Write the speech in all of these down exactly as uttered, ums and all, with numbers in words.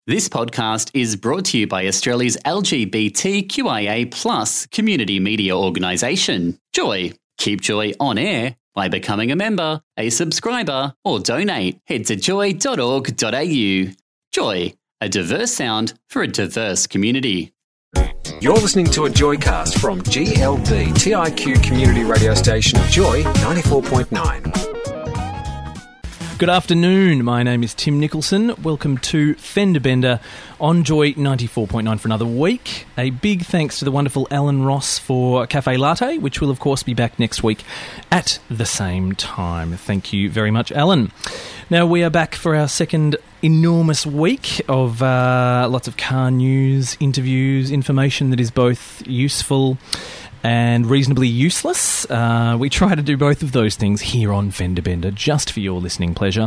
This podcast is brought to you by Australia's L G B T Q I A plus community media organisation, Joy. Keep Joy on air by becoming a member, a subscriber, or donate. Head to joy dot org dot a u. Joy, a diverse sound for a diverse community. You're listening to a Joycast from G L B T I Q community radio station Joy ninety-four point nine. Good afternoon, my name is Tim Nicholson. Welcome to Fender Bender on Joy ninety-four point nine for another week. A big thanks to the wonderful Alan Ross for Cafe Latte, which will of course be back next week at the same time. Thank you very much, Alan. Now we are back for our second enormous week of uh, lots of car news, interviews, information that is both useful and reasonably useless. Uh, we try to do both of those things here on Fender Bender, just for your listening pleasure.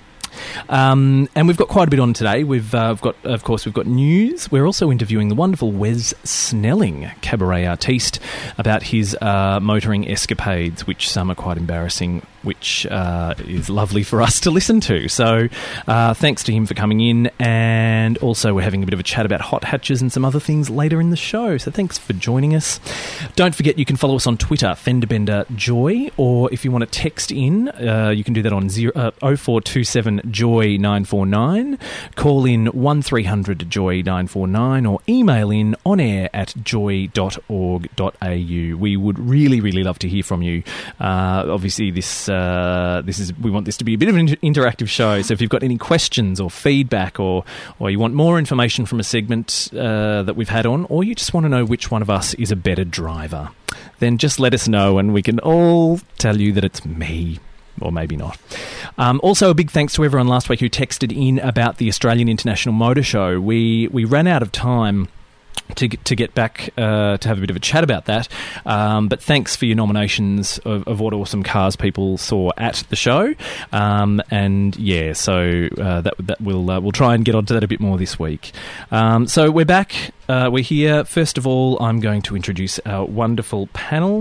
Um, and we've got quite a bit on today. We've, uh, we've got, of course, we've got news. We're also interviewing the wonderful Wes Snelling, cabaret artiste, about his uh, motoring escapades, which some are quite embarrassing, which uh, is lovely for us to listen to. So uh, thanks to him for coming in, and also we're having a bit of a chat about hot hatches and some other things later in the show. So thanks for joining us. Don't forget you can follow us on Twitter, Fenderbender Joy, or if you want to text in, uh, you can do that on zero, uh, oh four two seven Joy nine four nine, call in one three hundred Joy nine four nine, or email in on air at joy dot org dot a u. We would really, really love to hear from you. Uh, obviously, this uh, this is we want this to be a bit of an inter- interactive show. So if you've got any questions or feedback, or or you want more information from a segment uh, that we've had on, or you just want to know which one of us is a better driver, then just let us know, and we can all tell you that it's me. Or maybe not. Um, also, a big thanks to everyone last week who texted in about the Australian International Motor Show. We we ran out of time to get, to get back uh, to have a bit of a chat about that. Um, but thanks for your nominations of, of what awesome cars people saw at the show. Um, and yeah, so uh, that that we'll uh, we'll try and get onto that a bit more this week. Um, so we're back. Uh, we're here. First of all, I'm going to introduce our wonderful panel.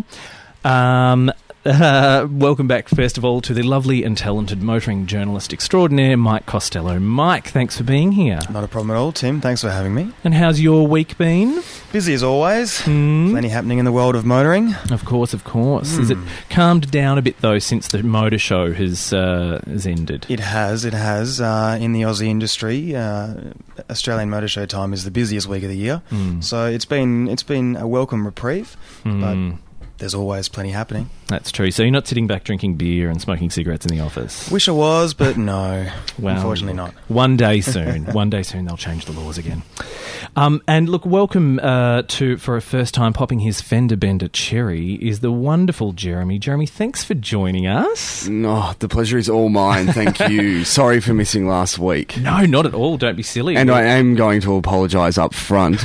Um, Uh, welcome back, first of all, to the lovely and talented motoring journalist extraordinaire, Mike Costello. Mike, thanks for being here. Not a problem at all, Tim. Thanks for having me. And how's your week been? Busy as always. Mm. Plenty happening in the world of motoring. Of course, of course. Mm. Has it calmed down a bit, though, since the motor show has uh, has ended? It has, it has. Uh, in the Aussie industry, uh, Australian Motor Show time is the busiest week of the year. Mm. So it's been it's been a welcome reprieve, Mm. but there's always plenty happening. That's true. So you're not sitting back drinking beer and smoking cigarettes in the office? Wish I was, but no. Well, unfortunately not. One day soon. One day soon they'll change the laws again. Um, and look, welcome uh, to, for a first time, popping his Fender Bender cherry is the wonderful Jeremy. Jeremy, thanks for joining us. No, the pleasure is all mine. Thank you. Sorry for missing last week. No, not at all. Don't be silly. And I am going to apologise up front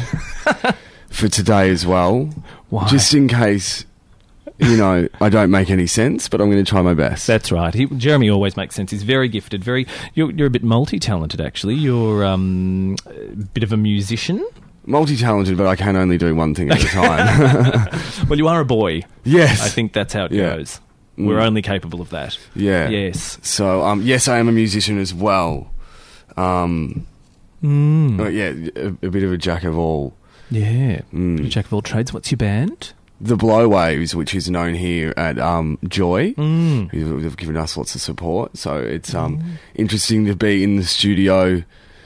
for today as well. Why? Just in case, you know, I don't make any sense, but I'm going to try my best. That's right. He, Jeremy always makes sense. He's very gifted. Very. You're, you're a bit multi-talented, actually. You're um, a bit of a musician. Multi-talented, but I can only do one thing at a time. Well, you are a boy. Yes. I think that's how it Yeah. goes. We're Mm. only capable of that. Yeah. Yes. So, um, yes, I am a musician as well. Um, Mm. but yeah, a, a bit of a jack of all. Yeah. Mm. Bit of jack of all trades. What's your band? The Blowwaves, which is known here at um, Joy, Mm. who have given us lots of support. So it's um, mm. interesting to be in the studio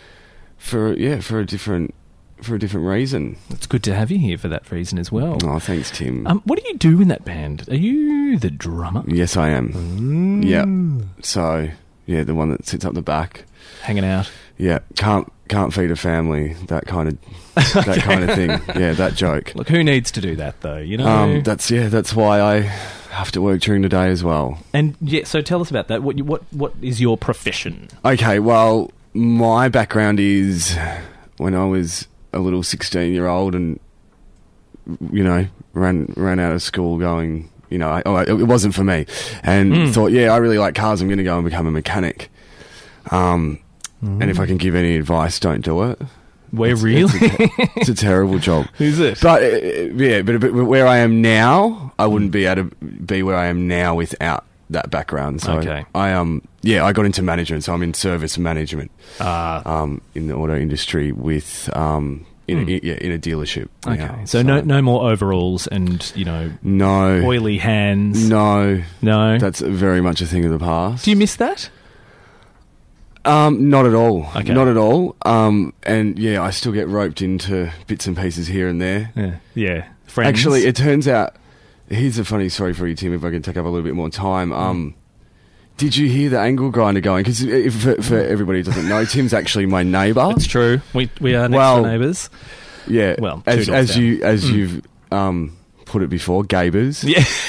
for yeah for a different for a different reason. It's good to have you here for that reason as well. Oh, thanks, Tim. Um, what do you do in that band? Are you the drummer? Yes, I am. Mm. Yeah. So yeah, the one that sits up the back, hanging out. Yeah, can't can't feed a family. That kind of that Okay. kind of thing. Yeah, that joke. Look, who needs to do that though? You know. Um, that's yeah. That's why I have to work during the day as well. And yeah, so tell us about that. What you, what what is your profession? Okay, well, my background is when I was a little sixteen-year-old and, you know, ran ran out of school going, you know, I, oh, it wasn't for me. And Mm. thought, yeah, I really like cars. I'm going to go and become a mechanic. Um, mm. And if I can give any advice, don't do it. Where it's, really? It's a, it's a terrible job. Who's this? But, uh, yeah, but, but where I am now, I wouldn't be able to be where I am now without that background. So Okay. I um yeah, I got into management, so I'm in service management Ah, um, in the auto industry with um, in, Hmm. a, yeah, in a dealership. okay. now. So, no, no more overalls and you know no, oily hands. no, No. that's very much a thing of the past. Do you miss that? Um, not at all. Okay. Not at all. Um, and yeah, I still get roped into bits and pieces here and there. Yeah. Yeah. Friends. Actually, it turns out, here's a funny story for you, Tim, if I can take up a little bit more time. Um, did you hear the angle grinder going? Because for, for everybody who doesn't know, Tim's actually my neighbour. It's true. We we are next Well, door neighbours. Yeah. Well, two as, doors as down. you as you've um, put it before, Gabers.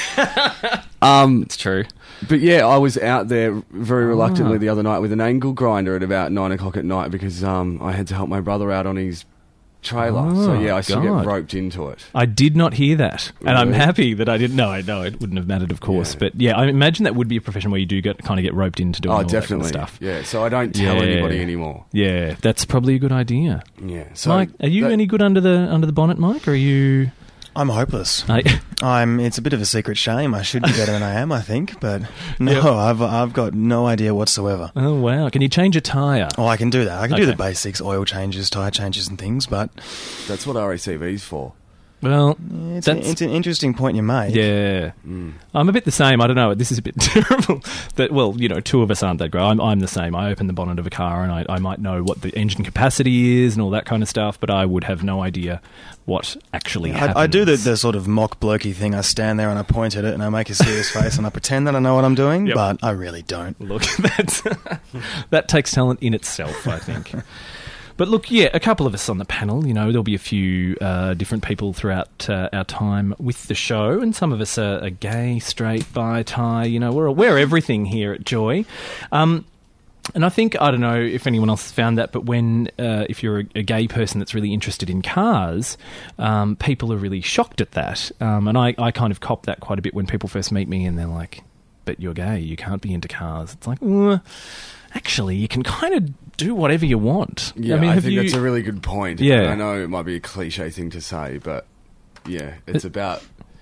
Yeah. Um, It's true. But yeah, I was out there very reluctantly Ah. the other night with an angle grinder at about nine o'clock at night because um, I had to help my brother out on his trailer. so Oh, yeah, I still God. get roped into it. I did not hear that, and I'm Really? happy that I didn't know. I know it wouldn't have mattered, of course, Yeah. but yeah, I imagine that would be a profession where you do get kind of get roped into doing Oh, all that kind of definitely. stuff. Yeah, so I don't tell Yeah. anybody anymore. Yeah, that's probably a good idea. Yeah. So Mike, are you that- any good under the under the bonnet, Mike? Or are you? I'm hopeless. I, I'm. It's a bit of a secret shame. I should be better than I am, I think, but no, Yep. I've I've got no idea whatsoever. oh wow! Can you change a tire? Oh, I can do that. I can do Okay. the basics, oil changes, tire changes, and things. But That's what R A C V's for. Well, it's, That's- it's an interesting point you made. yeah, Mm. I'm a bit the same. I don't know. This is a bit terrible. That well, you know, two of us aren't that great. I'm, I'm the same. I open the bonnet of a car and I, I might know what the engine capacity is and all that kind of stuff, but I would have no idea what actually happens. I, I do the, the sort of mock blokey thing. I stand there and I point at it and I make a serious face and I pretend that I know what I'm doing, Yep. but I really don't. Look, that's, that takes talent in itself, I think. But look, yeah, a couple of us on the panel. You know, there'll be a few uh, different people throughout uh, our time with the show, and some of us are, are gay, straight, bi, tie. You know, we're we're everything here at Joy. Um, and I think, I don't know if anyone else has found that, but when, uh, if you're a, a gay person that's really interested in cars, um, people are really shocked at that. Um, and I, I kind of cop that quite a bit when people first meet me and they're like, but you're gay, you can't be into cars. It's like, uh, actually, you can kind of do whatever you want. Yeah, I, mean, have think you, that's a really good point. Yeah. And I know it might be a cliche thing to say, but yeah, it's about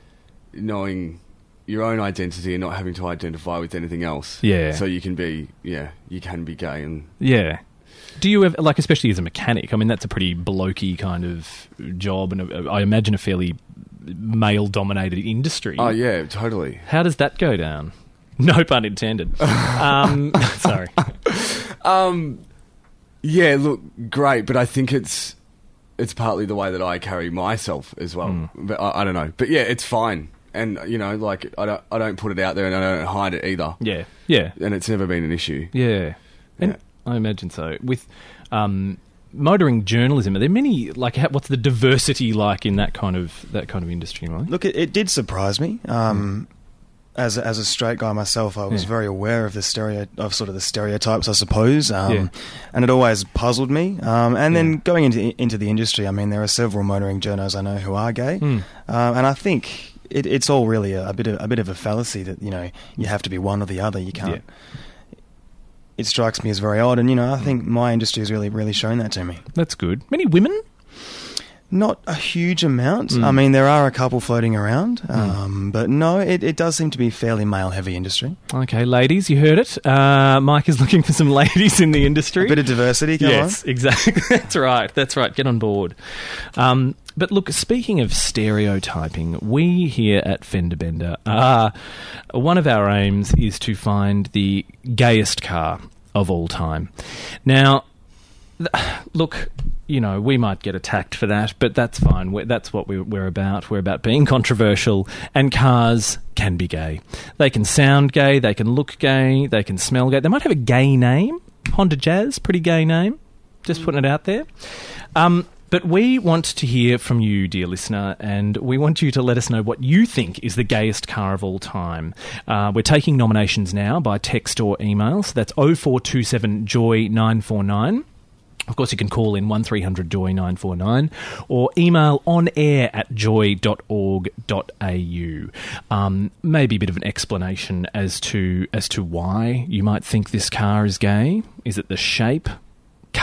knowing your own identity and not having to identify with anything else. Yeah. So you can be, yeah, you can be gay and Yeah. Do you ever, like, especially as a mechanic, I mean, that's a pretty blokey kind of job, and a, I imagine a fairly male-dominated industry. oh yeah, totally. How does that go down? No pun intended. um, sorry. Um, yeah, look, great, but I think it's it's partly the way that I carry myself as well. Mm. But I, I don't know, but yeah, it's fine, and you know, like I don't I don't put it out there and I don't hide it either, Yeah. Yeah. and it's never been an issue. Yeah. And Yeah. I imagine so. With um, motoring journalism, are there many, like, how, what's the diversity like in that kind of that kind of industry, right? Look, it, it did surprise me. Um, As a, as a straight guy myself, I was Yeah. very aware of the stereo of sort of the stereotypes, I suppose, um, Yeah. and it always puzzled me. Um, and Yeah. then going into into the industry, I mean, there are several motoring journos I know who are gay, Hmm. um, and I think it, it's all really a, a bit of a bit of a fallacy that you know you have to be one or the other. You can't. It strikes me as very odd, and you know, I think my industry has really really shown that to me. That's good. Many women? Not a huge amount. Mm. I mean, there are a couple floating around, um, but no, it, it does seem to be a fairly male-heavy industry. Okay, ladies, you heard it. Uh, Mike is looking for some ladies in the industry. A bit of diversity, come yes, exactly. That's right. That's right. Get on board. Um, but look, speaking of stereotyping, we here at Fender Bender are one of our aims is to find the gayest car of all time. Now, th- look, you know, we might get attacked for that, but that's fine. We're, that's what we're, we're about. We're about being controversial, and cars can be gay. They can sound gay, they can look gay, they can smell gay. They might have a gay name. Honda Jazz, pretty gay name. Just putting it out there. Um, but we want to hear from you, dear listener, and we want you to let us know what you think is the gayest car of all time. Uh, we're taking nominations now by text or email, so that's oh four two seven joy nine four nine. Of course, you can call in one three hundred joy nine four nine or email on air at joy dot org dot a u. Um, maybe a bit of an explanation as to as to why you might think this car is gay. Is it the shape,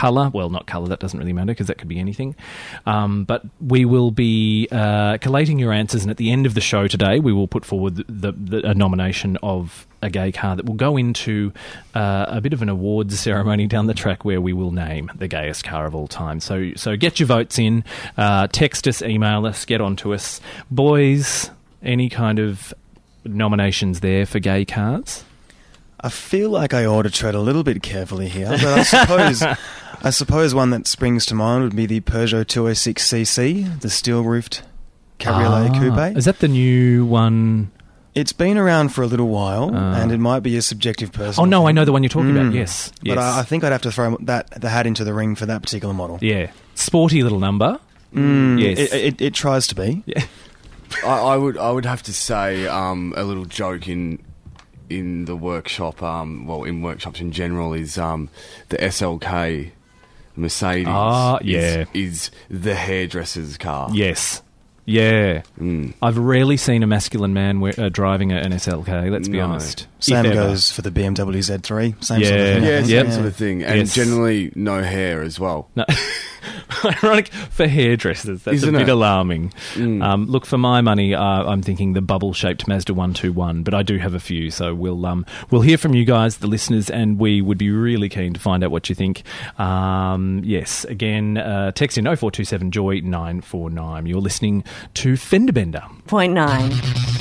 colour. Well, not colour, that doesn't really matter because that could be anything. Um, but we will be uh, collating your answers, and at the end of the show today, we will put forward the, the, a nomination of a gay car that will go into uh, a bit of an awards ceremony down the track where we will name the gayest car of all time. So, so get your votes in, uh, text us, email us, get onto us. Boys, any kind of nominations there for gay cars? I feel like I ought to tread a little bit carefully here, but I suppose I suppose one that springs to mind would be the Peugeot two oh six C C, the steel-roofed cabriolet Ah, coupe. Is that the new one? It's been around for a little while, Ah. and it might be a subjective personal Oh, no, thing. I know the one you're talking Mm. about, yes. yes. But I, I think I'd have to throw that the hat into the ring for that particular model. Yeah. Sporty little number. Mm, Yes. It, it, it tries to be. Yeah. I, I would I would have to say um, a little joke in in the workshop, um, well, in workshops in general, is um, the S L K Mercedes. Ah, is- yeah. is, the hairdresser's car. Yes. Yeah. Mm. I've rarely seen a masculine man we- uh, driving a, an S L K, let's be No. honest. Same If ever. goes for the B M W Z three. Same Yeah. sort of thing. I Yeah, think. same Yep. sort of thing, and Yes. generally no hair as well. No. Ironic for hairdressers. That's Isn't a bit it? alarming. Mm. Um, look, for my money, uh, I'm thinking the bubble-shaped Mazda one twenty-one, but I do have a few, so we'll um, we'll hear from you guys, the listeners, and we would be really keen to find out what you think. Um, yes, again, uh, text in oh four two seven Joy nine four nine. You're listening to Fender Bender. Point nine.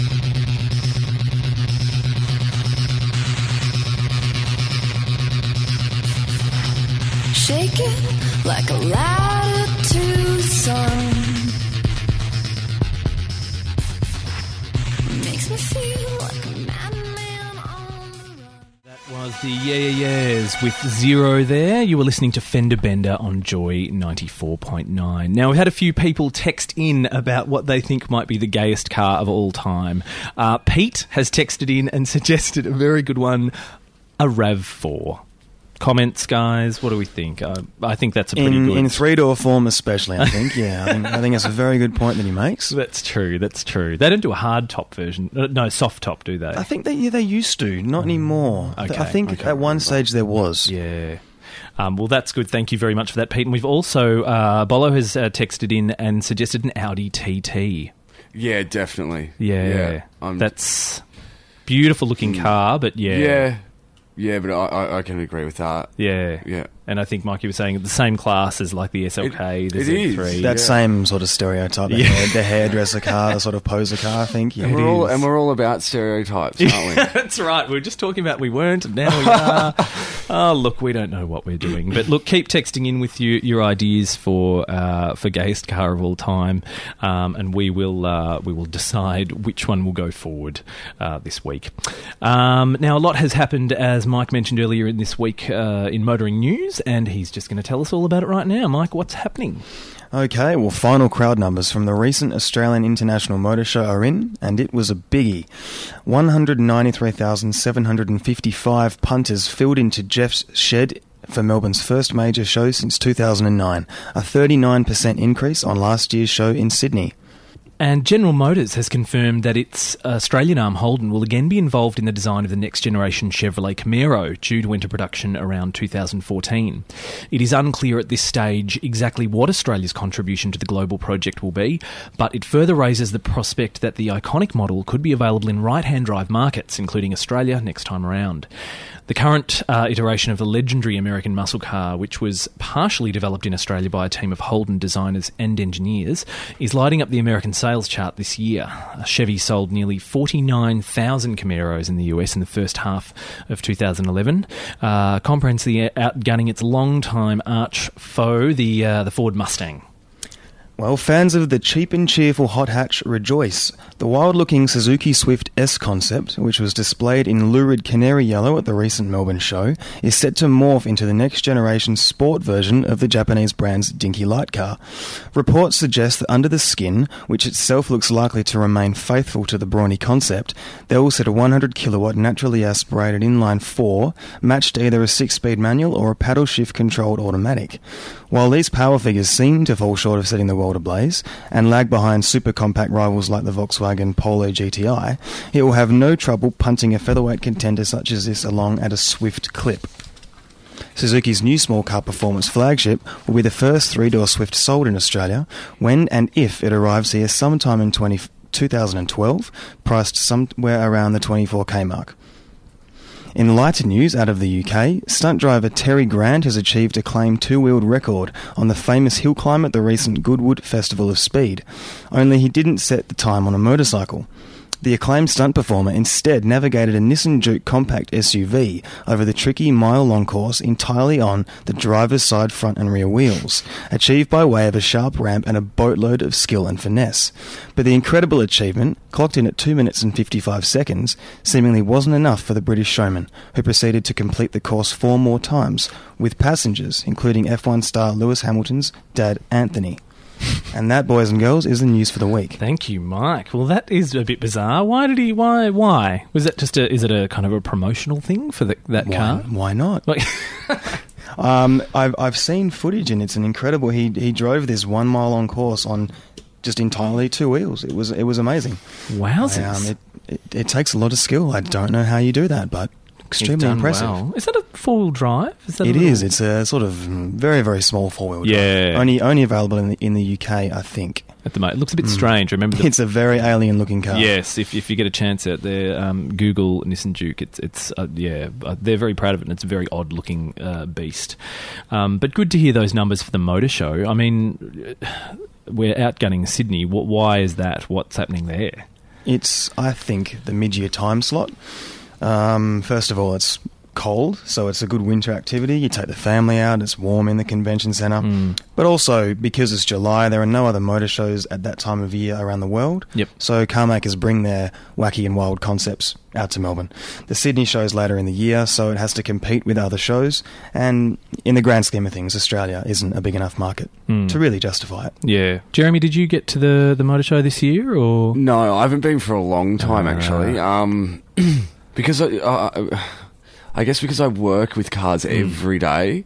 Shake it like a ladder to the sun. Makes me feel like a madman on the run. That was the Yeah Yeah Yeahs with Zero there. You were listening to Fender Bender on Joy ninety-four point nine. Now, we've had a few people text in about what they think might be the gayest car of all time. Uh, Pete has texted in and suggested a very good one, a RAV four. Comments, guys? What do we think? Uh, I think that's a pretty In, good... in three-door form especially, I think. Yeah, I think, I think that's a very good point that he makes. That's true, that's true. They don't do a hard top version. Uh, No, soft top, do they? I think they, yeah, they used to, not anymore. Okay, I think okay, at one remember. stage there was. Yeah. Um, well, that's good. Thank you very much for that, Pete. And we've also... Uh, Bolo has uh, texted in and suggested an Audi T T. Yeah, definitely. Yeah. yeah. I'm- That's beautiful looking car, but yeah. yeah, yeah, but I, I, I can agree with that. Yeah. Yeah. And I think, Mike, you were saying the same class as like the S L K, It- the it Z three. is. That Yeah. same sort of stereotype, the, Yeah. hair, the hairdresser car, the sort of poser car, I think. Yeah. And It we're all is. and we're all about stereotypes, aren't we? That's right. We were just talking about we weren't, and now we are. Oh, look, we don't know what we're doing. But look, keep texting in with you, your ideas for uh, for gayest car of all time, um, and we will uh, we will decide which one will go forward uh, this week. Um, now, a lot has happened, as Mike mentioned earlier in this week uh, in motoring news, and he's just going to tell us all about it right now. Mike, what's happening? Okay, well, final crowd numbers from the recent Australian International Motor Show are in, and it was a biggie. one hundred ninety-three thousand seven hundred fifty-five punters filled into Jeff's shed for Melbourne's first major show since two thousand nine, a thirty-nine percent increase on last year's show in Sydney. And General Motors has confirmed that its Australian arm Holden will again be involved in the design of the next generation Chevrolet Camaro, due to enter production around two thousand fourteen. It is unclear at this stage exactly what Australia's contribution to the global project will be, but it further raises the prospect that the iconic model could be available in right-hand drive markets, including Australia, next time around. The current uh, iteration of the legendary American muscle car, which was partially developed in Australia by a team of Holden designers and engineers, is lighting up the American sales chart this year. Chevy sold nearly forty-nine thousand Camaros in the U S in the first half of two thousand eleven, uh, comprehensively outgunning its longtime arch foe, the uh, the Ford Mustang. Well, fans of the cheap and cheerful hot hatch rejoice. The wild-looking Suzuki Swift S concept, which was displayed in lurid canary yellow at the recent Melbourne show, is set to morph into the next-generation sport version of the Japanese brand's dinky light car. Reports suggest that under the skin, which itself looks likely to remain faithful to the brawny concept, they will set a one hundred kilowatt naturally aspirated inline four, matched to either a six-speed manual or a paddle shift-controlled automatic. While these power figures seem to fall short of setting the world ablaze, and lag behind super compact rivals like the Volkswagen Polo G T I, it will have no trouble punting a featherweight contender such as this along at a swift clip. Suzuki's new small car performance flagship will be the first three-door Swift sold in Australia when and if it arrives here sometime in twenty, twenty twelve, priced somewhere around the twenty-four K mark. In lighter news out of the U K, stunt driver Terry Grant has achieved a claimed two-wheeled record on the famous hill climb at the recent Goodwood Festival of Speed, only he didn't set the time on a motorcycle. The acclaimed stunt performer instead navigated a Nissan Juke compact S U V over the tricky mile-long course entirely on the driver's side front and rear wheels, achieved by way of a sharp ramp and a boatload of skill and finesse. But the incredible achievement, clocked in at two minutes and fifty-five seconds, seemingly wasn't enough for the British showman, who proceeded to complete the course four more times, with passengers, including F one star Lewis Hamilton's dad Anthony. And that, boys and girls, is the news for the week. Thank you, Mike. Well, that is a bit bizarre. Why did he? Why? Why was that? Just a? Is it a kind of a promotional thing for the, that Why, car? why not? Like, um, I've I've seen footage, and it's an incredible. He he drove this one mile long course on just entirely two wheels. It was it was amazing. wowzers! Um, it, it it takes a lot of skill. I don't know how you do that, but extremely He's done impressive. well. Is that a four-wheel drive? Is that a It little- is. It's a sort of mm, very very small four wheel drive. Yeah. Only only available in the in the U K, I think. At the moment, it looks a bit strange. Remember the It's a very alien looking car. Yes, if if you get a chance out there, um, Google Nissan Juke. It's it's uh, yeah, uh, they're very proud of it, and it's a very odd looking uh, beast. Um, but good to hear those numbers for the motor show. I mean, we're outgunning Sydney. What, why is that? What's happening there? It's, I think, the mid-year time slot. Um, first of all, it's cold, so it's a good winter activity. You take the family out, it's warm in the convention centre. Mm. But also, because it's July, there are no other motor shows at that time of year around the world. Yep. So car makers bring their wacky and wild concepts out to Melbourne. The Sydney show's later in the year, so it has to compete with other shows. And in the grand scheme of things, Australia isn't a big enough market Mm. to really justify it. Yeah, Jeremy, did you get to the the motor show this year or? No, I haven't been for a long time, Ah. actually. Um, because I, uh, I guess because I work with cars every day.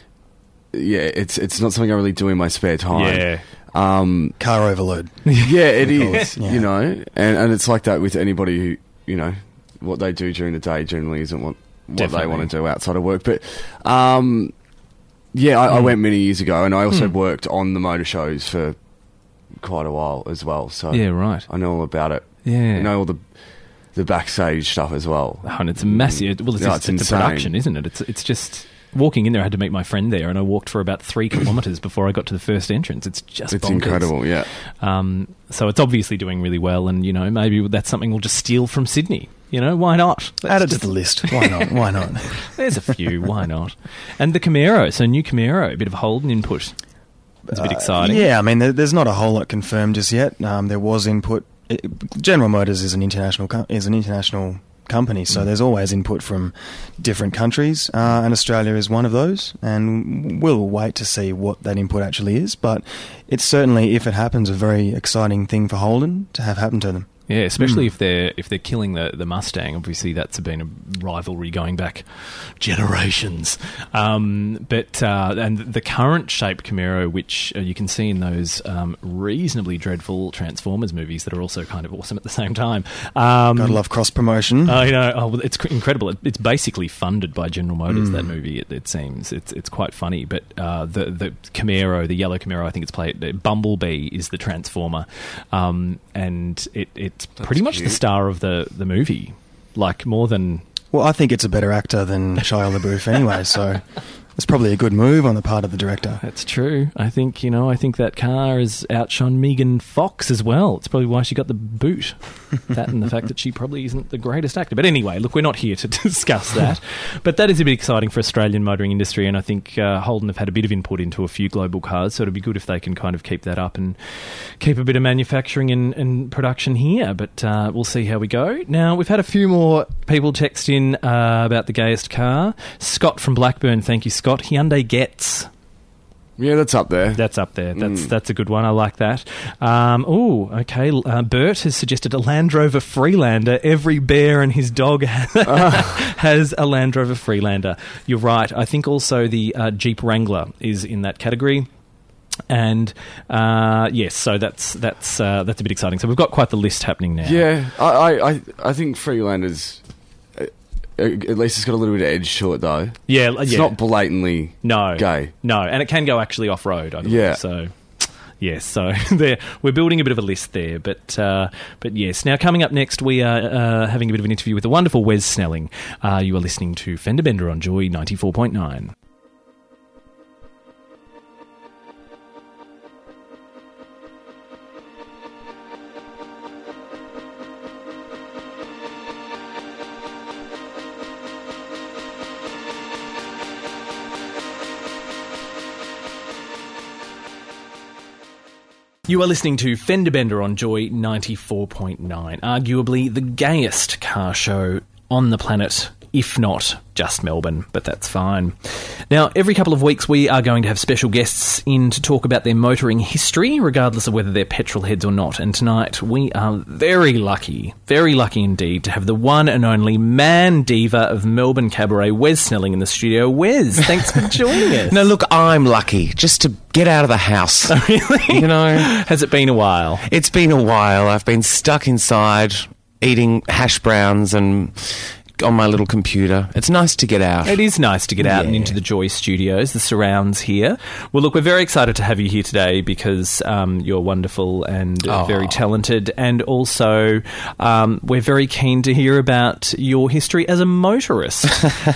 Yeah, it's it's not something I really do in my spare time. Yeah. Um, Car overload. yeah, it Because, is. yeah. You know, and and it's like that with anybody who, you know, what they do during the day generally isn't what what Definitely. they want to do outside of work. But um, yeah, I, I Mm. went many years ago, and I also Mm. worked on the motor shows for quite a while as well. So Yeah, right. I know all about it. Yeah. I know all the the backstage stuff as well. Oh, and it's a massive. Well, it's, Yeah, it's, it's it's a insane. production, isn't it? It's it's just walking in there. I had to meet my friend there, and I walked for about three kilometres before I got to the first entrance. It's just It's bonkers. incredible, yeah. Um, so it's obviously doing really well, and you know maybe that's something we'll just steal from Sydney. You know, why not? Add it Let's to the list. Why not? Why not? There's a few. Why not? And the Camaro. So new Camaro, a bit of Holden input. It's a bit exciting. Yeah, I mean, there, there's not a whole lot confirmed just yet. Um, there was input. It, General Motors is an international co- is an international company, so Mm. there's always input from different countries, uh, and Australia is one of those. And we'll wait to see what that input actually is. But it's certainly, if it happens, a very exciting thing for Holden to have happen to them. Yeah, especially Mm. if they're if they're killing the, the Mustang. Obviously, that's been a rivalry going back generations. Um, but uh, and the current shaped Camaro, which uh, you can see in those um, reasonably dreadful Transformers movies that are also kind of awesome at the same time. Um, Gotta love cross promotion. Oh, you know, oh, well, it's cr- incredible. It, it's basically funded by General Motors. Mm. That movie, it, it seems it's it's quite funny. But uh, the the Camaro, the yellow Camaro, I think it's played. Uh, Bumblebee is the Transformer, um, and it it's pretty much cute. the star of the the movie. Like more than Well, I think it's a better actor than Shia LaBeouf anyway, so it's probably a good move on the part of the director. that's true. I think you know. I think that car has outshone Megan Fox as well. It's probably why she got the boot. That and the fact that she probably isn't the greatest actor. But anyway, look, we're not here to discuss that. But that is a bit exciting for Australian motoring industry, and I think uh, Holden have had a bit of input into a few global cars, so it'd be good if they can kind of keep that up and keep a bit of manufacturing and, and production here. But uh, we'll see how we go. Now, we've had a few more people text in uh, about the gayest car. Scott from Blackburn, thank you, Scott. Hyundai Getz. Yeah, that's up there. That's up there. That's Mm. that's a good one. I like that. Um, oh, okay. Uh, Bert has suggested a Land Rover Freelander. Every bear and his dog has a Land Rover Freelander. You're right. I think also the uh, Jeep Wrangler is in that category. And uh, yes, so that's that's uh, that's a bit exciting. So we've got quite the list happening now. Yeah, I, I, I, I think Freelanders, uh, at least it's got a little bit of edge to it, though. Yeah, It's yeah. not blatantly no gay. No, and it can go actually off road. I believe. Yeah. So. Yes, so there we're building a bit of a list there, but uh, but yes. Now, coming up next, we are uh, having a bit of an interview with the wonderful Wes Snelling. Uh, you are listening to Fender Bender on Joy ninety-four point nine. You are listening to Fender Bender on Joy ninety-four point nine, arguably the gayest car show on the planet, if not just Melbourne, but that's fine. Now, every couple of weeks we are going to have special guests in to talk about their motoring history, regardless of whether they're petrol heads or not. And tonight we are very lucky, very lucky indeed, to have the one and only man diva of Melbourne cabaret, Wes Snelling, in the studio. Wes, thanks for joining us. No, look, I'm lucky just to get out of the house. Oh, really? You know, Has it been a while? it's been a while. I've been stuck inside eating hash browns and on my little computer. It's nice to get out. It is nice to get out and Yeah. into the Joy studios, the surrounds here. Well, look, we're very excited to have you here today because um, you're wonderful and uh, Oh. very talented, and also um, we're very keen to hear about your history as a motorist.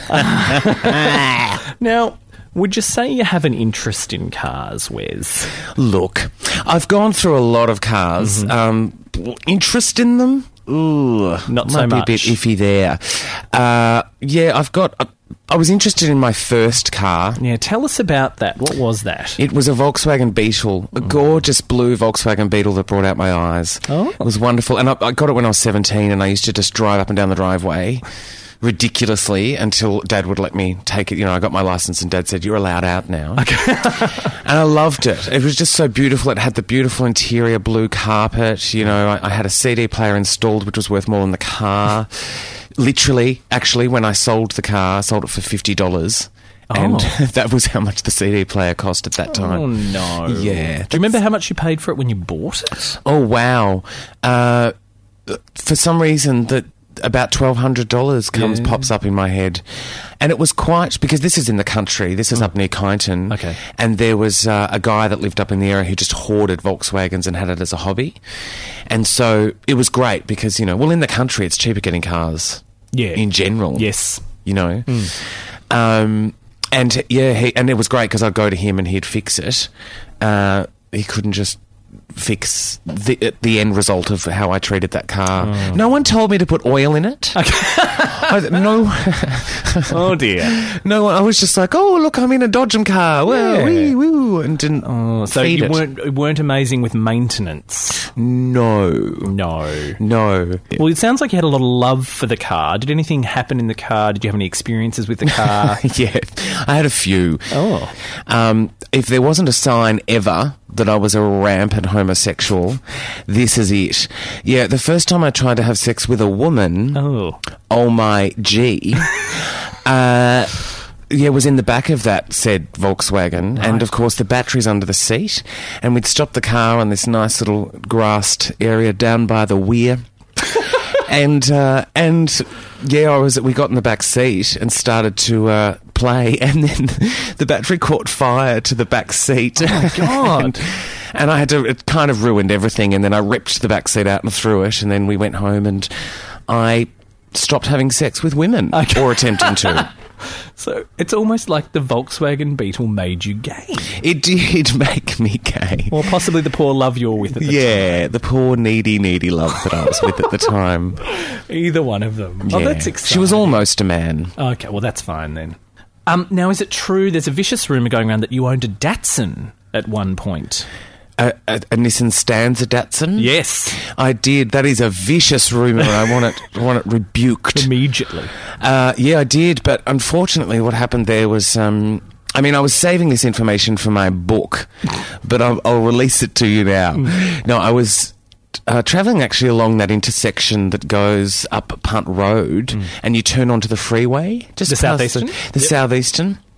Now, would you say you have an interest in cars, Wes? Look, I've gone through a lot of cars. Um, interest in them? Ooh, Not might so be a bit much. iffy there. Uh, yeah, I've got... Uh, I was interested in my first car. Yeah, tell us about that. What was that? It was a Volkswagen Beetle, a gorgeous blue Volkswagen Beetle that brought out my eyes. Oh. It was wonderful. And I, I got it when I was seventeen, and I used to just drive up and down the driveway ridiculously until Dad would let me take it. You know, I got my license and Dad said, "You're allowed out now." Okay. And I loved it. It was just so beautiful. It had the beautiful interior blue carpet. You know, I, I had a C D player installed, which was worth more than the car. Literally, actually, when I sold the car, I sold it for fifty dollars. And Oh. that was how much the C D player cost at that time. Oh, no. Yeah. Do you remember how much you paid for it when you bought it? Oh, wow. Uh, for some reason, that about twelve hundred dollars comes Yeah. pops up in my head. And it was quite... Because this is in the country. This is up near Kyneton. Okay. And there was uh, a guy that lived up in the area who just hoarded Volkswagens and had it as a hobby. And so it was great because, you know, well, in the country, it's cheaper getting cars. Yeah. In general. Yes. You know? Um, and, yeah, he, and it was great because I'd go to him and he'd fix it. Uh, he couldn't just fix the the end result of how I treated that car. No one told me to put oil in it. I, no, Oh, dear. no. I was just like, oh, look, I'm in a Dodgem car. Well, Yeah. wee, woo, and didn't Oh, so feed you it. weren't weren't amazing with maintenance. No, No. no. Well, it sounds like you had a lot of love for the car. Did anything happen in the car? Did you have any experiences with the car? Yeah, I had a few. Oh. Um, if there wasn't a sign ever that I was a rampant homosexual, this is it. Yeah, the first time I tried to have sex with a woman, Oh. oh my G, uh, yeah, was in the back of that said Volkswagen, and of course the battery's under the seat, and we'd stop the car on this nice little grassed area down by the weir. And uh, and yeah, I was. We got in the back seat and started to uh, play, and then the battery caught fire to the back seat. Oh my God. and, and I had to. It kind of ruined everything. And then I ripped the back seat out and threw it. And then we went home, and I stopped having sex with women Okay. or attempting to. So it's almost like the Volkswagen Beetle made you gay. It did make me gay. Or possibly the poor love you were with at the Yeah, the poor needy, needy love that I was with at the time. time. Either one of them. Oh, Yeah. that's exciting. She was almost a man. Okay, well, that's fine then. Um, now, is it true there's a vicious rumour going around that you owned a Datsun at one point? A, a, a Nissan Stanza Datsun? Yes. I did. That is a vicious rumour. I want it. I want it rebuked. Immediately. Uh, yeah, I did. But unfortunately, what happened there was. Um, I mean, I was saving this information for my book, but I'll, I'll release it to you now. No, I was uh, travelling actually along that intersection that goes up Punt Road, and you turn onto the freeway. Just The past Southeastern? The, the Southeastern.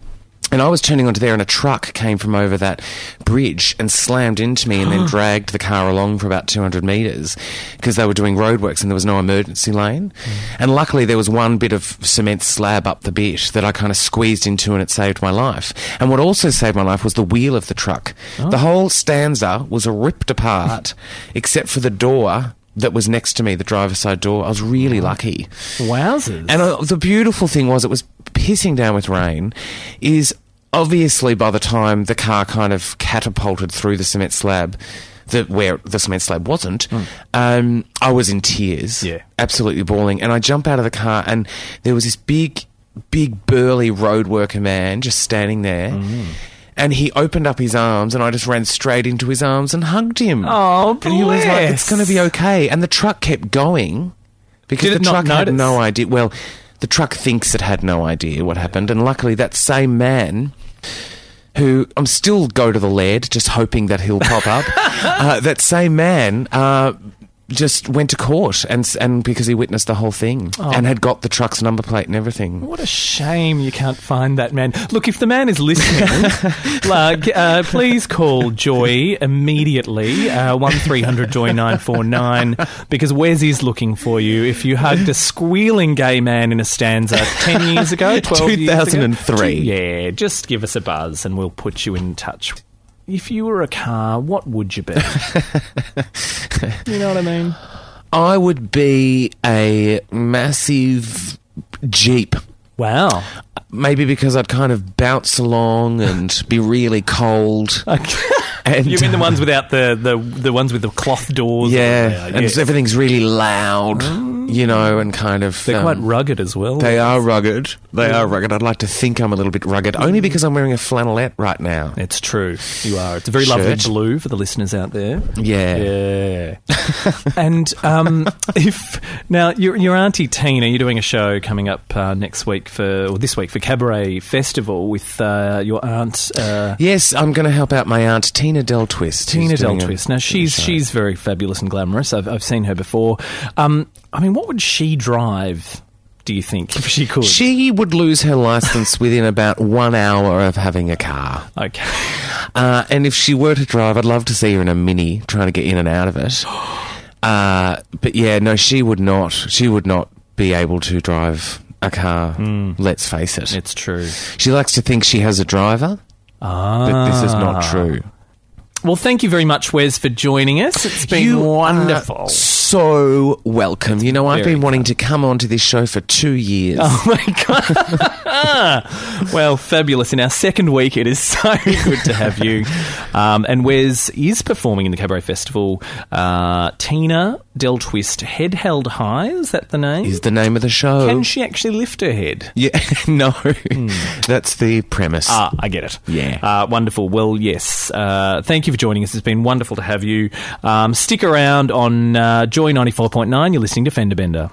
And I was turning onto there, and a truck came from over that bridge and slammed into me and then dragged the car along for about two hundred metres because they were doing roadworks and there was no emergency lane. Mm. And luckily there was one bit of cement slab up the bit that I kind of squeezed into, and it saved my life. And what also saved my life was the wheel of the truck. Oh. The whole stanza was ripped apart except for the door that was next to me, the driver's side door. I was really lucky. Wowzers. And uh, the beautiful thing was, it was pissing down with rain, is obviously by the time the car kind of catapulted through the cement slab, the, where the cement slab wasn't, mm. um, I was in tears. Yeah. Absolutely bawling. And I jump out of the car, and there was this big, big burly road worker man just standing there. Mm. And he opened up his arms, and I just ran straight into his arms and hugged him. Oh, bless. And he was like, it's going to be okay. And the truck kept going because Did the it not truck had notice? no idea. Well, the truck thinks it had no idea what happened. And luckily, that same man, who I'm still go to the lead, just hoping that he'll pop up, uh, that same man uh, just went to court and and because he witnessed the whole thing Oh. and had got the truck's number plate and everything. What a shame you can't find that man. Look, if the man is listening, like, uh, please call Joy immediately, uh, one three hundred Joy nine four nine, because Wes is looking for you. If you hugged a squealing gay man in a stanza ten years ago, twelve two thousand three. years ago, yeah, just give us a buzz and we'll put you in touch. If you were a car, what would you be? You know what I mean? I would be a massive Jeep. Wow. Maybe because I'd kind of bounce along and be really cold. Okay. And, You mean the ones without the, the the ones with the cloth doors? Yeah, and yes. everything's really loud, you know, and kind of... They're um, quite rugged as well. They are rugged. They are rugged. I'd like to think I'm a little bit rugged, only because I'm wearing a flannelette right now. It's true. You are. It's a very lovely Shirt. blue for the listeners out there. Yeah. Yeah. And um, if now your your auntie Tina, you're doing a show coming up uh, next week for or this week for Cabaret Festival with uh, your aunt. Uh, Yes, I'm going to help out my aunt, Tina Del Twist. Tina who's Del doing a- Twist. Now she's show. she's very fabulous and glamorous. I've I've seen her before. Um, I mean, what would she drive? Do you think if she could? She would lose her license within about one hour of having a car. Okay. Uh, and if she were to drive, I'd love to see her in a Mini, trying to get in and out of it. Uh, but yeah, no, she would not. She would not be able to drive a car. Let's face it. It's true. She likes to think she has a driver, Ah. but this is not true. Well, thank you very much, Wes, for joining us. It's been You wonderful. are so welcome. You know, I've very been wanting to come onto this show for two years. Oh my god! Well, fabulous! In our second week, it is so good to have you. Um, and Wes is performing in the Cabaret Festival. Uh, Tina Del Twist, Head Held High. Is that the name? Is the name of the show. Can she actually lift her head? Yeah, no. That's the premise. Ah, I get it. Yeah. Uh, wonderful. Well, yes. Uh, thank you for joining us. It's been wonderful to have you. Um, stick around on uh, Joy ninety-four point nine. You're listening to Fender Bender.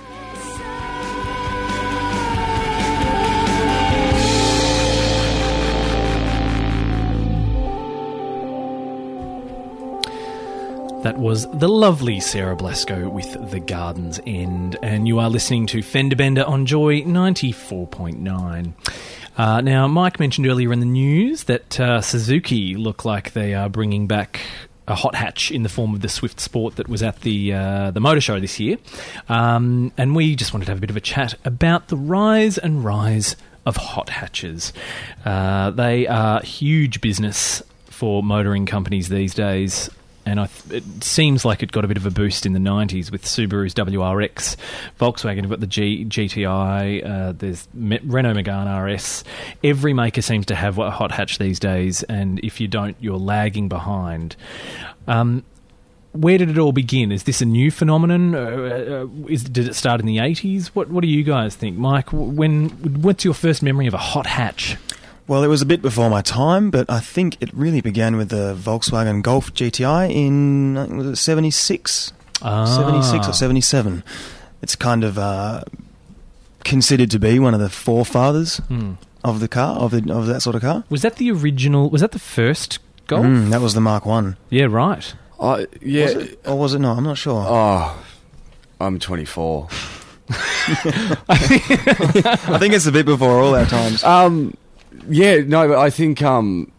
That was the lovely Sarah Blasco with The Garden's End, and you are listening to Fender Bender on Joy ninety-four point nine. Uh, now, Mike mentioned earlier in the news that uh, Suzuki look like they are bringing back a hot hatch in the form of the Swift Sport that was at the uh, the motor show this year, um, and we just wanted to have a bit of a chat about the rise and rise of hot hatches. Uh, they are huge business for motoring companies these days. And I th- it seems like it got a bit of a boost in the nineties with Subaru's W R X, Volkswagen have got the G- GTI, uh, there's Me- Renault Megane R S. Every maker seems to have a hot hatch these days, and if you don't, you're lagging behind. Um, where did it all begin? Is this a new phenomenon? Uh, uh, is, did it start in the eighties? What What do you guys think, Mike? When what's your first memory of a hot hatch? Well, it was a bit before my time, but I think it really began with the Volkswagen Golf G T I in, I think, was it seventy-six? Ah. seventy-six or seventy-seven. It's kind of uh, considered to be one of the forefathers Hmm. of the car, of the of that sort of car. Was that the original? Was that the first Golf? Mm, that was the Mark One. Yeah, right. Oh, yeah. Was it? Or was it not? I'm not sure. Oh, I'm twenty-four. I think it's a bit before all our times. Um, Yeah, no, but I think um,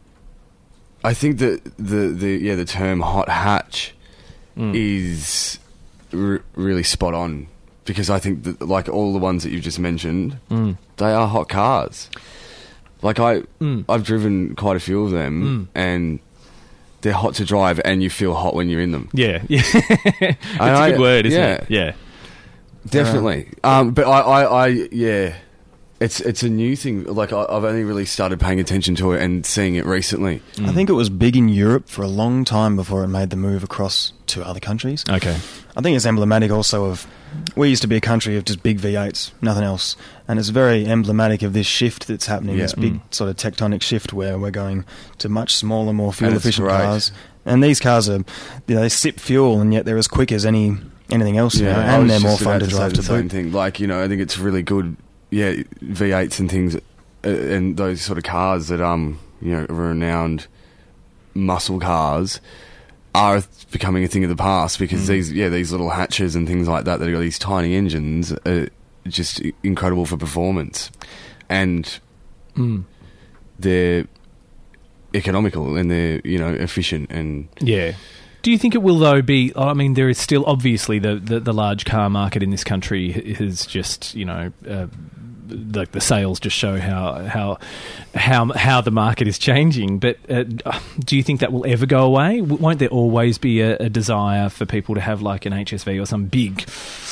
I think that the, the yeah the term hot hatch mm. is r- really spot on, because I think that, like all the ones that you've just mentioned, mm. they are hot cars. Like I, mm. I've driven quite a few of them, mm. and they're hot to drive, and you feel hot when you're in them. Yeah, yeah, it's I, a good word, isn't yeah. it? Yeah, definitely. Um, but I, I, I, yeah. It's it's a new thing. Like I, I've only really started paying attention to it and seeing it recently. Mm. I think it was big in Europe for a long time before it made the move across to other countries. Okay. I think it's emblematic also of, we used to be a country of just big V eights, nothing else. And it's very emblematic of this shift that's happening, yeah. this big mm. sort of tectonic shift where we're going to much smaller, more fuel-efficient cars. And these cars are, you know, they sip fuel, and yet they're as quick as any anything else, yeah, you know, and they're more fun to, to drive to the same thing. Like, you know, I think it's really good. Yeah, V eights and things, uh, and those sort of cars that um you know renowned muscle cars are becoming a thing of the past, because mm. these yeah these little hatches and things like that that have got these tiny engines are just incredible for performance, and mm. they're economical and they're you know efficient and yeah. Do you think it will, though, be... I mean, there is still... Obviously, the, the, the large car market in this country has just, you know... Uh, the, the sales just show how how how how the market is changing. But uh, do you think that will ever go away? Won't there always be a, a desire for people to have, like, an H S V or some big,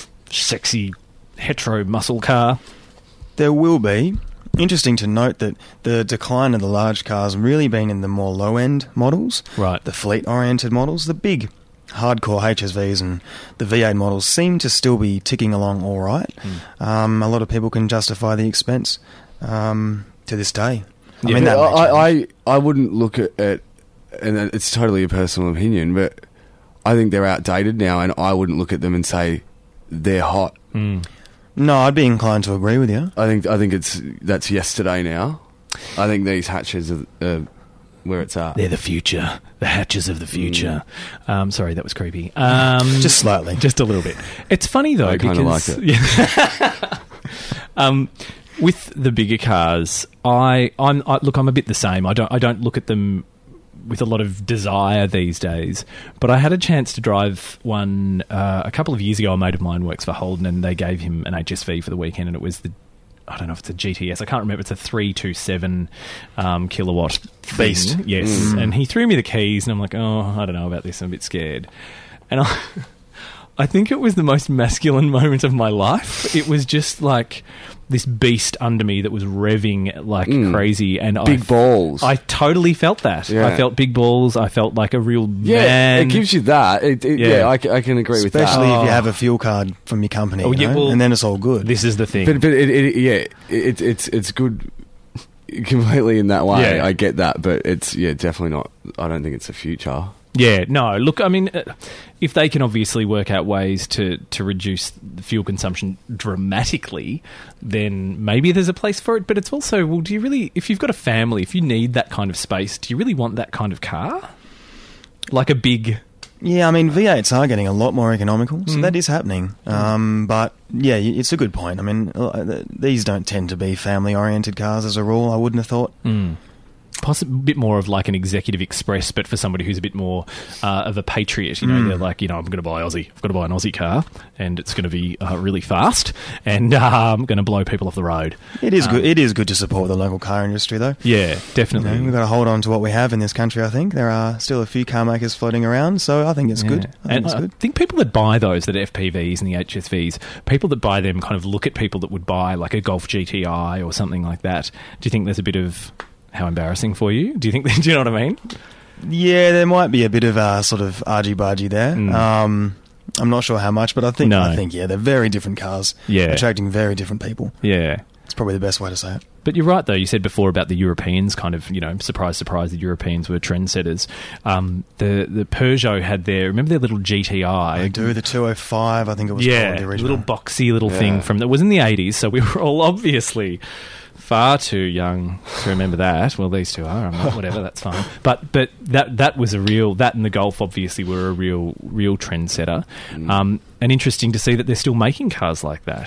sexy, hetero muscle car? There will be. Interesting to note that the decline of the large cars really been in the more low-end models, right? The fleet-oriented models. The big, hardcore H S Vs and the V eight models seem to still be ticking along all right. Mm. Um, a lot of people can justify the expense um, to this day. I yeah, mean, that I, I, I wouldn't look at it, and it's totally a personal opinion, but I think they're outdated now, and I wouldn't look at them and say they're hot. Mm. No, I'd be inclined to agree with you. I think I think it's that's yesterday now. I think these hatches are uh, where it's at. They're the future, the hatches of the future. Mm. Um, sorry, that was creepy. Um, just slightly, just a little bit. It's funny though, I because kind of like it. Yeah. um, with the bigger cars, I I'm I, look. I'm a bit the same. I don't I don't look at them with a lot of desire these days. But I had a chance to drive one uh, a couple of years ago. A mate of mine works for Holden, and they gave him an H S V for the weekend, and it was the, I don't know if it's a G T S. I can't remember. It's a three two seven um, kilowatt beast. Thing. Yes. Mm. And he threw me the keys, and I'm like, oh, I don't know about this. I'm a bit scared. And I, I think it was the most masculine moment of my life. It was just like this beast under me that was revving like mm. crazy, and big I, balls. I totally felt that. Yeah. I felt big balls. I felt like a real yeah, man. It gives you that. It, it, yeah, yeah I, I can agree Especially with that. Especially if oh. you have a fuel card from your company, oh, you yeah, know? well, and then it's all good. This is the thing. But, but it, it, yeah, it, it's it's good completely in that way. Yeah. I get that, but it's yeah, definitely not. I don't think it's the future. Yeah, no, look, I mean, if they can obviously work out ways to, to reduce the fuel consumption dramatically, then maybe there's a place for it. But it's also, well, do you really, if you've got a family, if you need that kind of space, do you really want that kind of car? Like a big... Yeah, I mean, V eights are getting a lot more economical, so Mm. that is happening. Um, but, yeah, it's a good point. I mean, these don't tend to be family-oriented cars as a rule, I wouldn't have thought. Mm. Possibly a bit more of like an executive express, but for somebody who's a bit more uh, of a patriot. You know, mm. they're like, you know, I'm going to buy Aussie. I've got to buy an Aussie car, and it's going to be uh, really fast, and uh, I'm going to blow people off the road. It is um, good. It is good to support the local car industry, though. Yeah, definitely. You know, we've got to hold on to what we have in this country. I think there are still a few car makers floating around, so I think it's yeah. good. I think and it's I good. think people that buy those, that F P Vs and the H S Vs, people that buy them kind of look at people that would buy like a Golf G T I or something like that. Do you think there's a bit of... How embarrassing for you? Do you think? Do you know what I mean? Yeah, there might be a bit of a sort of argy-bargy there. Mm. Um, I'm not sure how much, but I think No. I think yeah, they're very different cars, Yeah. attracting very different people. Yeah. It's probably the best way to say it. But you're right, though. You said before about the Europeans kind of, you know, surprise, surprise, the Europeans were trendsetters. Um, the the Peugeot had their, remember their little G T I? I do, the two oh five, I think it was yeah, called the original. little boxy little Yeah. thing from that was in the eighties, so we were all obviously far too young to remember that. Well, these two are. I'm not, whatever, that's fine. But but that that was a real, that and the Golf obviously were a real real trendsetter. Mm. Um, and interesting to see that they're still making cars like that.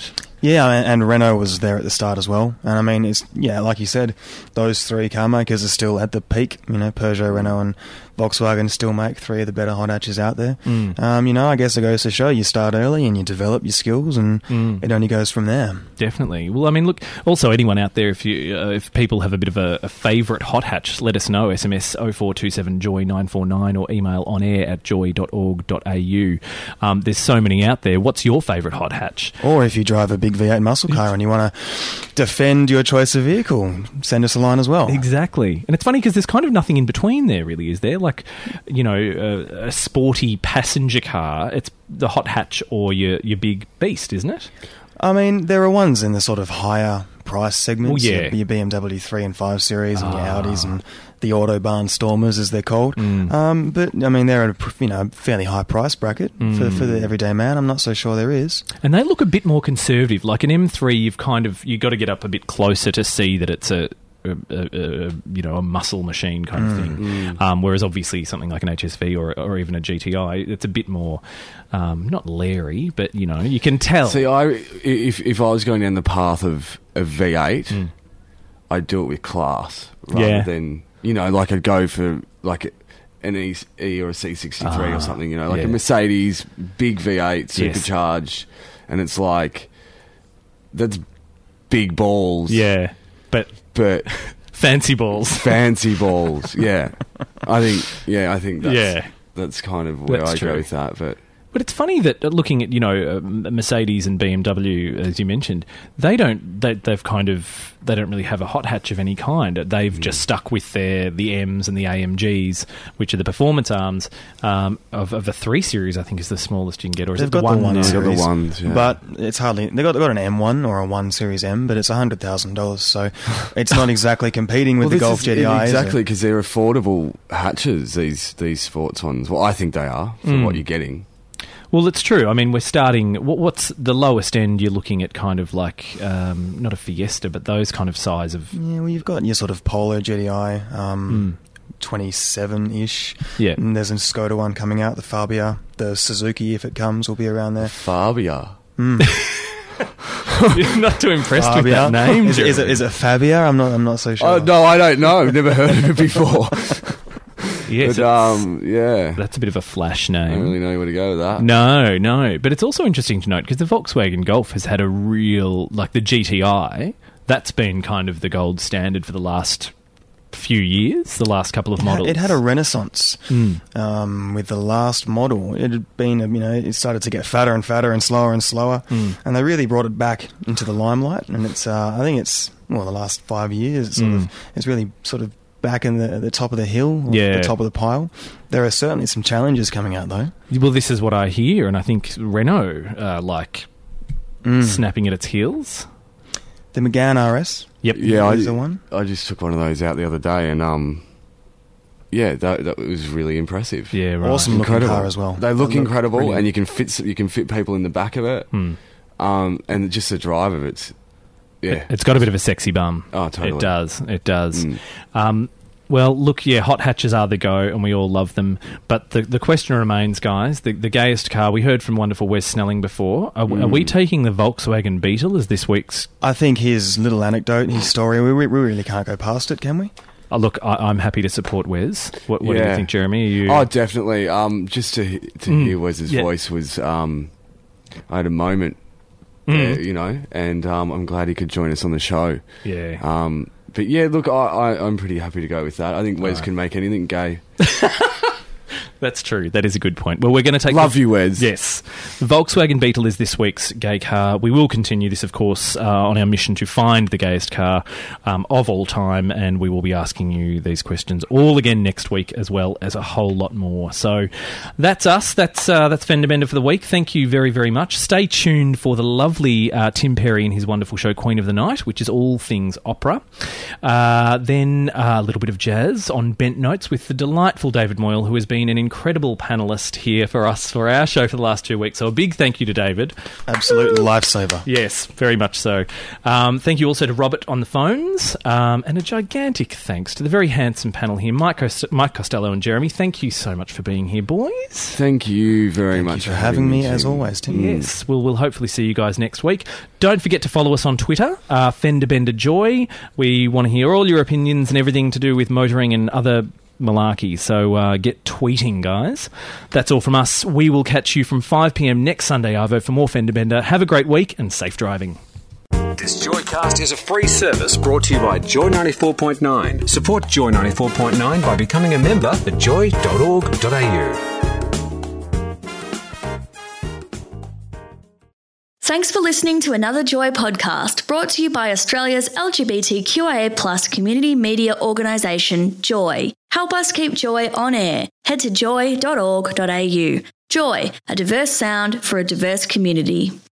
Yeah, and, and Renault was there at the start as well. And I mean, it's yeah, like you said, those three car makers are still at the peak. You know, Peugeot, Renault, and Volkswagen still make three of the better hot hatches out there. Mm. Um, you know, I guess it goes to show you start early and you develop your skills, and Mm. it only goes from there. Definitely. Well, I mean, look, also anyone out there, if you uh, if people have a bit of a, a favourite hot hatch, let us know. S M S oh four two seven joy nine four nine or email on air at joy dot org dot a u. Um, there's so many out there. What's your favourite hot hatch? Or if you drive a big V eight muscle car and you want to defend your choice of vehicle, send us a line as well. Exactly. And it's funny because there's kind of nothing in between there, really, is there? Like, you know, a, a sporty passenger car, it's the hot hatch or your, your big beast, isn't it? I mean, there are ones in the sort of higher price segments. Well, yeah. Your, your B M W three and five series and your Ah. Audis and the Autobahn Stormers, as they're called. Mm. Um, but, I mean, they're at a you know, fairly high price bracket for, Mm. for the everyday man. I'm not so sure there is. And they look a bit more conservative. Like an M three, you've kind of you got to get up a bit closer to see that it's a, a, a, a you know a muscle machine kind of thing. Um, whereas obviously something like an H S V or or even a G T I, it's a bit more um, not leery, but you know you can tell. See, I if if I was going down the path of a V eight, Mm. I'd do it with class rather Yeah. than you know like I'd go for like an E, e or a C sixty-three Ah, or something. You know, like yeah. a Mercedes Yes. big V eight supercharged, and it's like that's big balls. Yeah, but but fancy balls. fancy balls. Yeah, I think. Yeah, I think that's Yeah. that's kind of where That's I true. go with that. But But it's funny that uh, looking at you know uh, Mercedes and B M W, as you mentioned, they don't they, they've kind of they don't really have a hot hatch of any kind. They've just stuck with their the M's and the A M Gs, which are the performance arms um, of, of a three series. I think is the smallest you can get, or is They've it the got one? the one now? They've got the series, ones, yeah. but it's hardly they got they got an M one or a one series M, but it's a hundred thousand dollars, so it's not exactly competing with Well, the this Golf is- G T I. is it? exactly because they're affordable hatches. These these sports ones. Well, I think they are for Mm. what you're getting. Well, it's true. I mean, we're starting. What, what's the lowest end? You're looking at kind of like um, not a Fiesta, but those kind of size of. Yeah, well, you've got your sort of Polo G T I, um, twenty-seven-ish. Yeah. And there's a Skoda one coming out, the Fabia. The Suzuki, if it comes, will be around there. Fabia. Mm. You're not too impressed with Fabia. that name. Is, it- is it is it Fabia? I'm not. I'm not so sure. Oh no, I don't know. I've never heard of it before. Yes, but it's- um, yeah, that's a bit of a flash I name. don't really know where to go with that. No, no. But it's also interesting to note because the Volkswagen Golf has had a real, like the G T I, that's been kind of the gold standard for the last few years, the last couple of It had- models. It had a renaissance Mm. um, with the last model. It had been, you know, it started to get fatter and fatter and slower and slower, Mm. and they really brought it back into the limelight. And it's, uh, I think it's, well, the last five years, it's sort Mm. of, it's really sort of back in the, the top of the hill, or Yeah. the top of the pile. There are certainly some challenges coming out, though. Well, this is what I hear, and I think Renault uh, like Mm. snapping at its heels. The Megane R S. Yep. Yeah, I, is the one. I just took one of those out the other day, and um, yeah, that that was really impressive. Yeah, right. Awesome looking Incredible. car as well. They look They look incredible, brilliant. and you can fit s- you can fit people in the back of it. Hmm. Um, and just the drive of it's yeah. It's got a bit of a sexy bum. Oh, totally. It does. It does. Mm. Um, well, look, yeah, hot hatches are the go, and we all love them. But the the question remains, guys, the, the gayest car, we heard from wonderful Wes Snelling before. Are, are we Mm. taking the Volkswagen Beetle as this week's... I think his little anecdote, his story, we, we really can't go past it, can we? Oh, look, I, I'm happy to support Wes. What, what do you Yeah. think, Jeremy? Are you... Oh, definitely. Um, just to to Mm. hear Wes's Yeah. voice was um, I had a moment, Mm. uh, you know, and um, I'm glad he could join us on the show. Yeah. Um, but yeah, look, I, I, I'm pretty happy to go with that. I think Wes Alright. can make anything gay. That's true. That is a good point. Well, we're going to take... Love the- you, Wes. Yes. The Volkswagen Beetle is this week's gay car. We will continue this, of course, uh, on our mission to find the gayest car um, of all time, and we will be asking you these questions all again next week, as well as a whole lot more. So that's us. That's uh, that's Fender Bender for the week. Thank you very, very much. Stay tuned for the lovely uh, Tim Perry and his wonderful show Queen of the Night, which is all things opera. Uh, then uh, a little bit of jazz on Bent Notes with the delightful David Moyle, who has been an incredible incredible panellist here for us for our show for the last two weeks. So a big thank you to David. Absolute lifesaver. Yes, very much so. Um, thank you also to Robert on the phones, um, and a gigantic thanks to the very handsome panel here, Mike, Cost- Mike Costello and Jeremy. Thank you so much for being here, boys. Thank you very Thank much you for having me, as Tim. always, Tim. Yes, we'll, we'll hopefully see you guys next week. Don't forget to follow us on Twitter, uh, Fender Bender Joy. We want to hear all your opinions and everything to do with motoring and other malarkey, so uh, get tweeting, guys. That's all from us. We will catch you from five p.m. next Sunday, Arvo, for more Fender Bender. Have a great week and safe driving. This Joycast is a free service brought to you by Joy ninety-four point nine. Support Joy ninety-four point nine by becoming a member at joy dot org dot a u. Thanks for listening to another Joy podcast brought to you by Australia's L G B T Q I A plus community media organisation, Joy. Help us keep Joy on air. Head to joy dot org dot a u. Joy, a diverse sound for a diverse community.